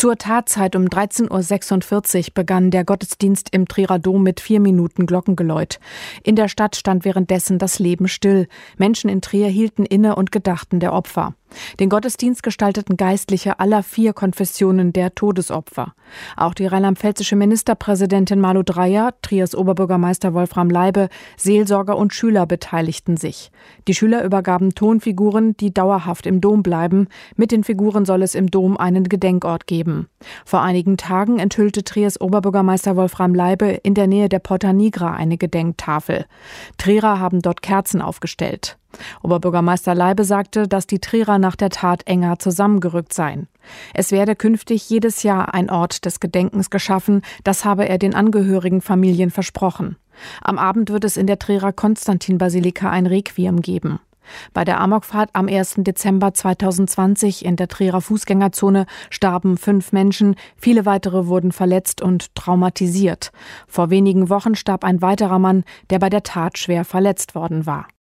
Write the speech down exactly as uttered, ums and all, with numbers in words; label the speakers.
Speaker 1: Zur Tatzeit um dreizehn Uhr sechsundvierzig begann der Gottesdienst im Trierer Dom mit vier Minuten Glockengeläut. In der Stadt stand währenddessen das Leben still. Menschen in Trier hielten inne und gedachten der Opfer. Den Gottesdienst gestalteten Geistliche aller vier Konfessionen der Todesopfer. Auch die rheinland-pfälzische Ministerpräsidentin Malu Dreyer, Triers Oberbürgermeister Wolfram Leibe, Seelsorger und Schüler beteiligten sich. Die Schüler übergaben Tonfiguren, die dauerhaft im Dom bleiben. Mit den Figuren soll es im Dom einen Gedenkort geben. Vor einigen Tagen enthüllte Triers Oberbürgermeister Wolfram Leibe in der Nähe der Porta Nigra eine Gedenktafel. Trierer haben dort Kerzen aufgestellt. Oberbürgermeister Leibe sagte, dass die Trierer nach der Tat enger zusammengerückt seien. Es werde künftig jedes Jahr ein Ort des Gedenkens geschaffen, das habe er den angehörigen Familien versprochen. Am Abend wird es in der Trierer Konstantin-Basilika ein Requiem geben. Bei der Amokfahrt am ersten Dezember zweitausendzwanzig in der Trierer Fußgängerzone starben fünf Menschen, viele weitere wurden verletzt und traumatisiert. Vor wenigen Wochen starb ein weiterer Mann, der bei der Tat schwer verletzt worden war.